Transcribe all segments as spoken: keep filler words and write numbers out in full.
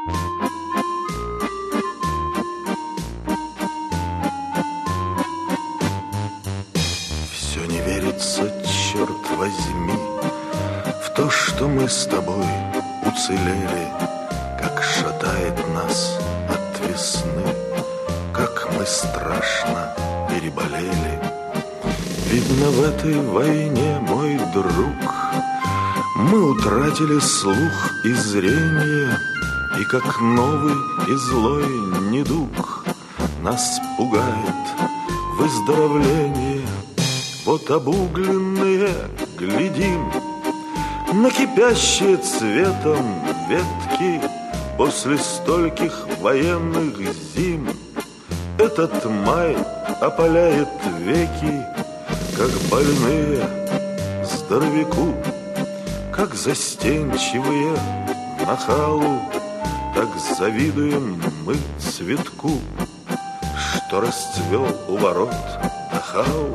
Все не верится, черт возьми, в то, что мы с тобой уцелели, как шатает нас от весны, как мы страшно переболели. Видно, в этой войне, мой друг, мы утратили слух и зрение, и как новый и злой недуг нас пугает выздоровление. Вот обугленные глядим на кипящие цветом ветки после стольких военных зим. Этот май опаляет веки, как больные здоровяку, как застенчивые нахалу, так завидуем мы цветку, что расцвел у ворот Дахау.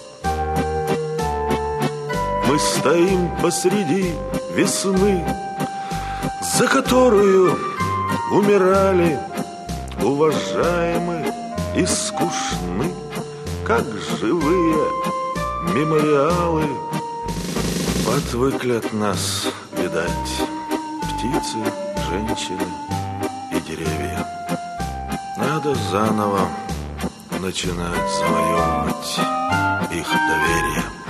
Мы стоим посреди весны, за которую умирали уважаемы и скучны, как живые мемориалы. Отвыкли от нас, видать, птицы, женщины и деревья. Надо заново начинать завоевывать их доверие.